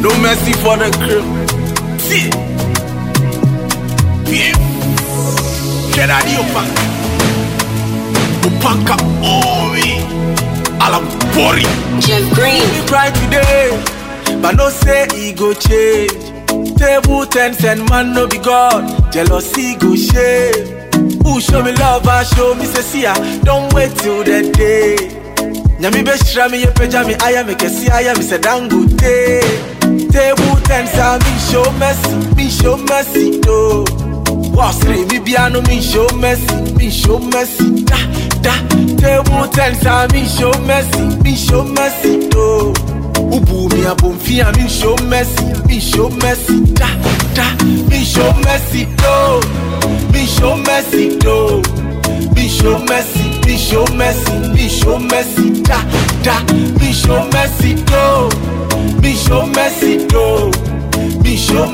No mercy for the crew. See, yeah. Get out of your back. Upanka Ori. Alabori. Jeff Green. We cry today, but no say he go change. Table 10 and man no be God. Jealousy go shame. Who show me love, I show me say don't wait till the day. Nyami be shra me ye peja me aya me kesi aya me se dangote. Table 10 sa me show mercy do. Was re mi biano me show mercy da. Table 10 sa me show mercy do. Ubu mi abomfia me show mercy da. Me show mercy do. Me show mercy do. Me show mercy da. Me show mercy do. Me show mercy do. Me show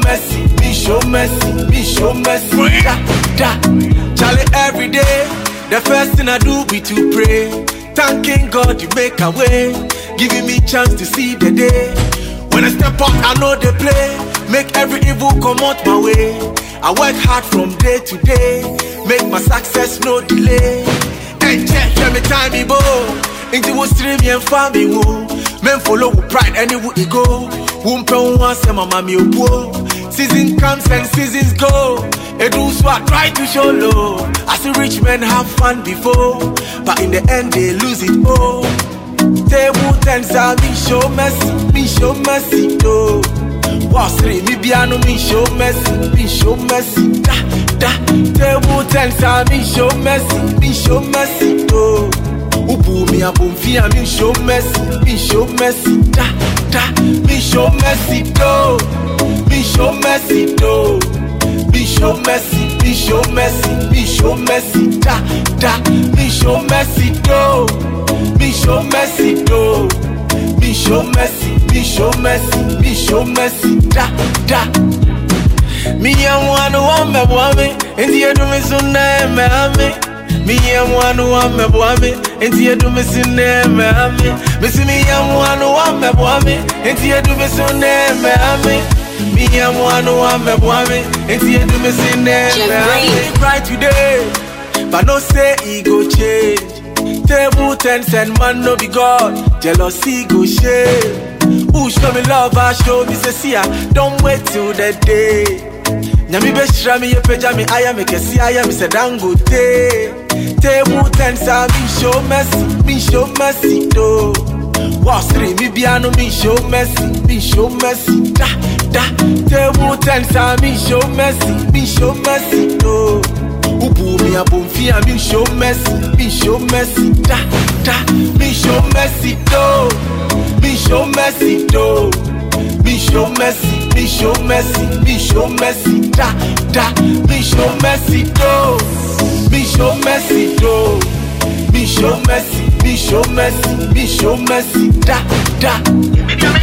mercy da. Charlie, every day the first thing I do be to pray, thanking God you make a way, giving me chance to see the day. When I step out I know they play, make every evil come out my way. I work hard from day to day, make my success no delay. And check me time me bo, into what stream and family woo. Men follow with pride anywhere you go. Wumpe once and my mommy opo. Season comes and seasons go. It do so I try to show low. I see rich men have fun before, but in the end they lose it all. Table 10 sa me show mercy do. Was re mi biano me show mercy da. Table 10 sa me show mercy do. Ubu mi abomfia me show mercy da. Me show mercy do. Me show mercy do. Me show mercy da. Me show mercy do. Me show mercy do. Me show mercy da. Me am one me boame, and you do me so name me. Me am one me boame, and you do me so name me. Me am one me boame, and you do me so name me. Me am one me boame, and you do me so name me. Cry today, but no say he go change. Table 10 and man no be God, jealousy go shame. Who show me love, I show me say don't wait till the day. Nyami be shra me ye peja me aya me kesi aya me se dangote. Table 10 sa me show mercy do. Was re mi biano me show mercy da. Table 10 sa me show mercy do. Ubu mi abomfia me show mercy da. Me show mercy do. Me show mercy do. Me show mercy da. Me show mercy do. Me show mercy do. Me show mercy da.